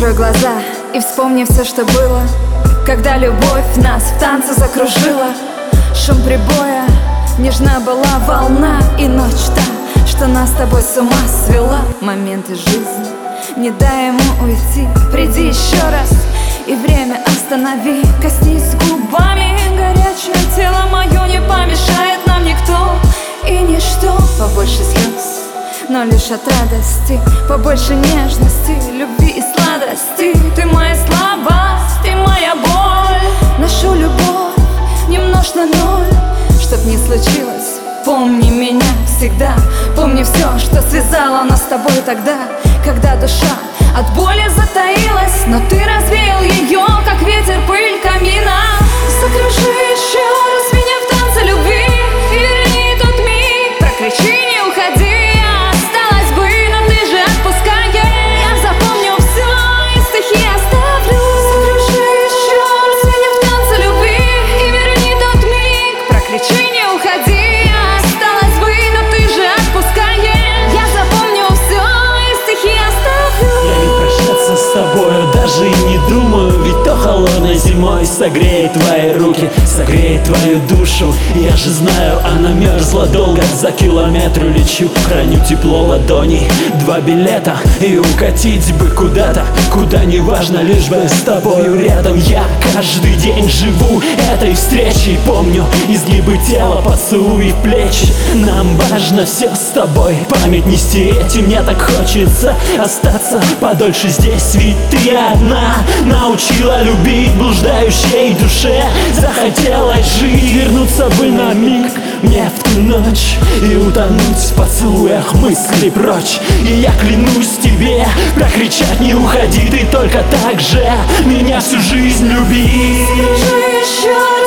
Закрой глаза и вспомни все, что было, когда любовь нас в танце закружила. Шум прибоя, нежна была волна, и ночь та, что нас с тобой с ума свела. Моменты жизни, не дай ему уйти, приди еще раз и время останови. Коснись губами, горячее тело мое, не помешает нам никто и ничто. Побольше слез, но лишь от радости, побольше нежности, любви и сладости. Ты моя слабость, ты моя боль. Нашу любовь не множь на ноль. Чтоб не случилось, помни меня всегда. Помни все, что связало нас с тобой тогда, когда душа от боли затаилась, но ты развеял ее, как ветер пыль камина. Закружи еще раз меня в танце любви и верни тот миг. Прокричи, не уходи. Даже и не думаю, ведь то холодной зимой согреет твои руки, согреет твою душу. Я же знаю, она мерзла долго, за километры лечу, храню тепло ладоней. 2 билета и укатить бы куда-то, куда не важно, лишь бы с тобою рядом. Я каждый день живу этой встречей, помню изгибы тела, поцелуи в плечи. Нам важно все с тобой, память не стереть, и мне так хочется остаться подольше здесь, ведь ты одна научила любить блуждающей душе. Захотелось жить, вернуться бы на миг мне в ту ночь и утонуть в поцелуях мыслей прочь. И я клянусь тебе прокричать: не уходи, ты только так же меня всю жизнь люби. Скажи еще